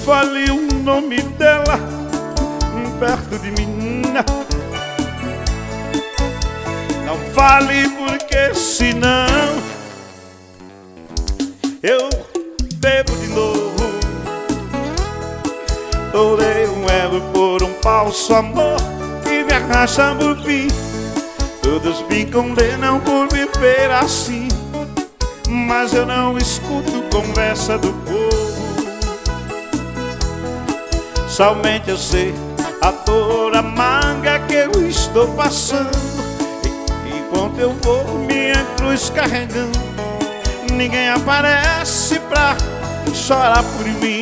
fale o nome dela perto de mim. Não fale, porque senão eu bebo de novo. Dei um elo por um falso amor que me arrasta por fim. Todos me condenam por viver assim, mas eu não escuto conversa do povo. Somente eu sei a dor amarga que eu estou passando, enquanto eu vou minha cruz carregando. Ninguém aparece pra chorar por mim.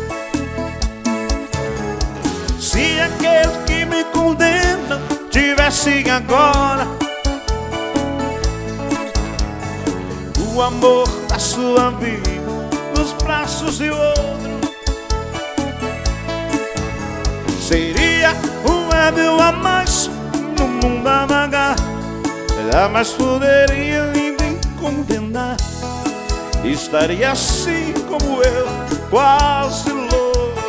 Se aquele que me condena tivesse agora o amor da sua vida nos braços de outro, seria um ébrio a mais no mundo a vagar. Jamais poderia ninguém condenar. Estaria assim como eu, quase louco.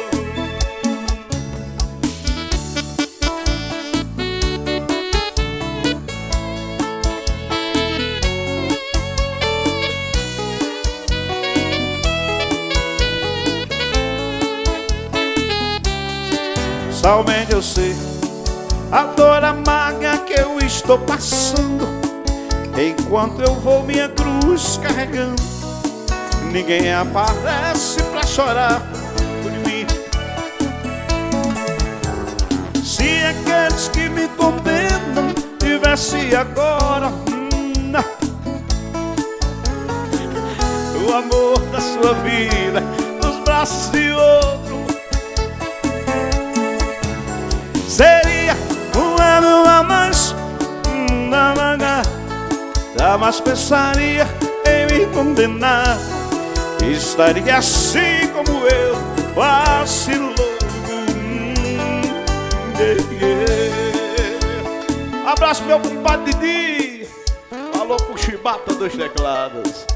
Somente eu sei a dor amarga que eu estou passando, enquanto eu vou minha cruz carregando. Ninguém aparece pra chorar por mim. Se aqueles que me condenam tivesse agora o amor da sua vida nos braços de outro, seria um elo a mais na vaga. Jamais pensaria em me condenar. Estaria assim como eu, quase louco. Abraço meu compadre Didi. Falou com o Chibata dos teclados.